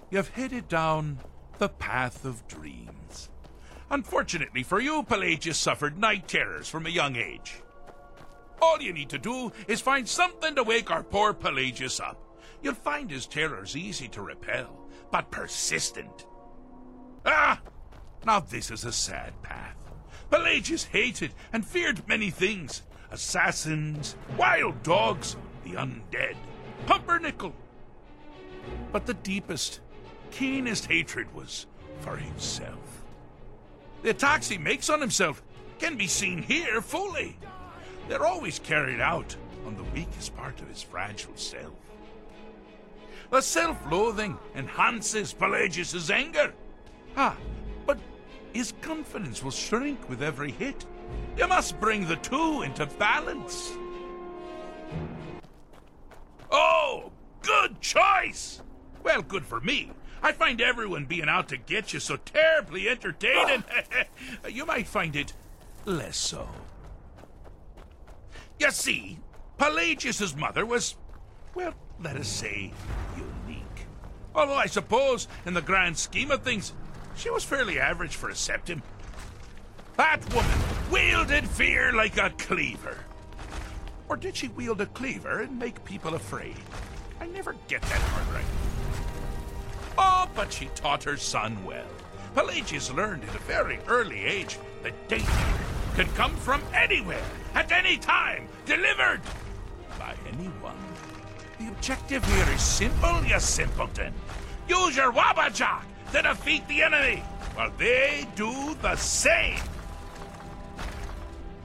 You've headed down the path of dreams. Unfortunately for you, Pelagius suffered night terrors from a young age. All you need to do is find something to wake our poor Pelagius up. You'll find his terrors easy to repel, but persistent. Ah! Now this is a sad path. Pelagius hated and feared many things. Assassins, wild dogs, the undead, pumpernickel. But the deepest, keenest hatred was for himself. The attacks he makes on himself can be seen here fully. They're always carried out on the weakest part of his fragile self. The self-loathing enhances Pelagius's anger. But his confidence will shrink with every hit. You must bring the two into balance. Oh, good choice! Well, good for me. I find everyone being out to get you so terribly entertaining. You might find it less so. You see, Pelagius's mother was, well, let us say, unique. Although I suppose, in the grand scheme of things, she was fairly average for a septim. That woman wielded fear like a cleaver. Or did she wield a cleaver and make people afraid? I never get that part right. Oh, but she taught her son well. Pelagius learned at a very early age that danger could come from anywhere, at any time, delivered by anyone. The objective here is simple, you simpleton. Use your Wabajak to defeat the enemy, while they do the same.